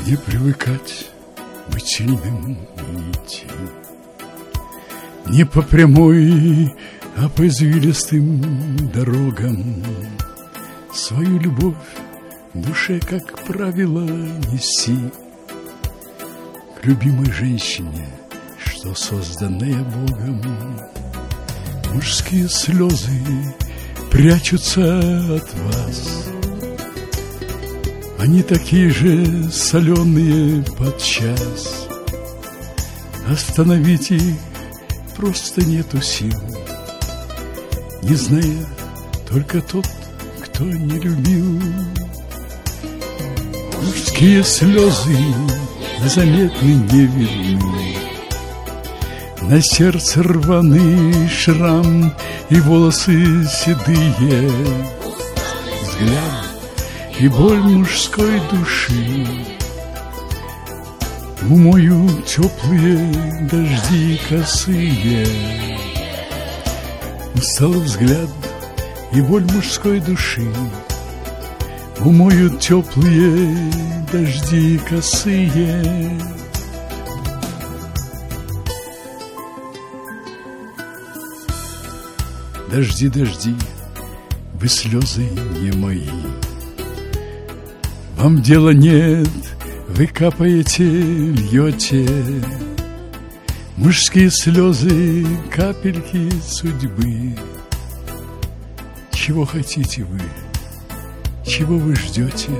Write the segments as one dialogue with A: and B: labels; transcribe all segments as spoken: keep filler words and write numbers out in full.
A: Не привыкать быть сильным и идти не по прямой, а по извилистым дорогам. Свою любовь в душе, как правило, неси к любимой женщине, что созданная Богом. Мужские слезы прячутся от вас, они такие же соленые подчас. Остановить их просто нету сил, не зная только тот, кто не любил. Мужские слезы незаметны, не видны, на сердце рваный шрам и волосы седые, взгляд и боль мужской души умоют теплые дожди косые. Усталый взгляд и боль мужской души умоют теплые дожди косые. Дожди, дожди, вы слезы не мои, вам дела нет, вы капаете, льете. Мужские слезы, капельки судьбы. Чего хотите вы? Чего вы ждете?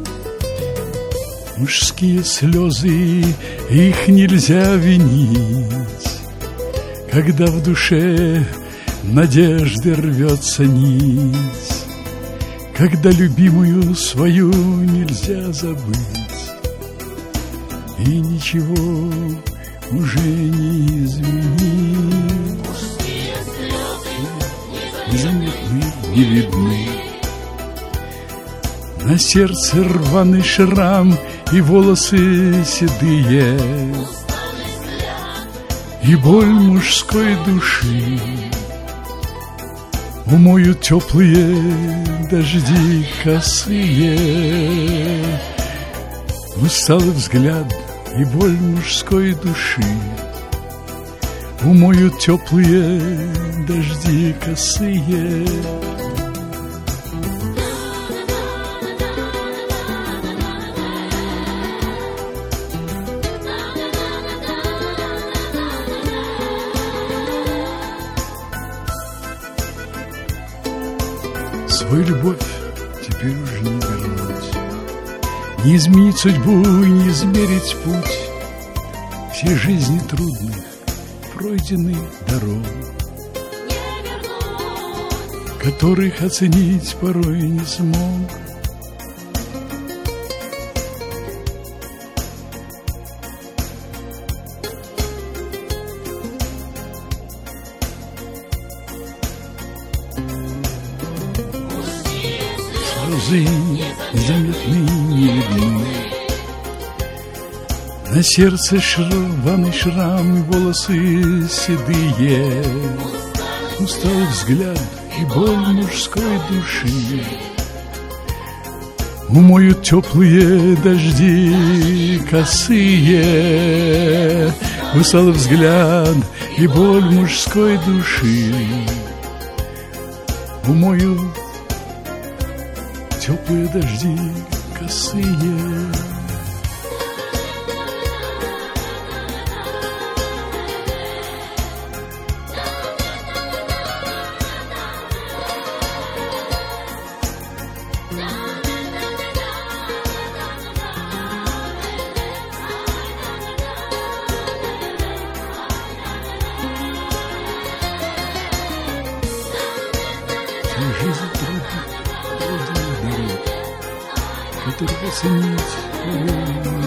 A: Мужские слезы, их нельзя винить, когда в душе надежды рвется нить, когда любимую свою нельзя забыть, и ничего уже не изменить.
B: Мужские слезы
A: незаметны, не видны, на сердце рваный шрам и волосы седые, и боль мужской души умоют теплые дожди косые. Усталый взгляд и боль мужской души умоют теплые дожди косые. Свою любовь теперь уже не вернуть, не изменить судьбу и не измерить путь всей жизни трудных, пройденных дорог, которых оценить порой не смог. Слезы незаметны, не видны, на сердце рваный шрам и волосы седые. Усталый взгляд и боль мужской души умоют теплые дожди косые. Усталый взгляд и боль мужской души умоют теплые дожди косые. Жизнь трудна, трудная дорога, которую оценить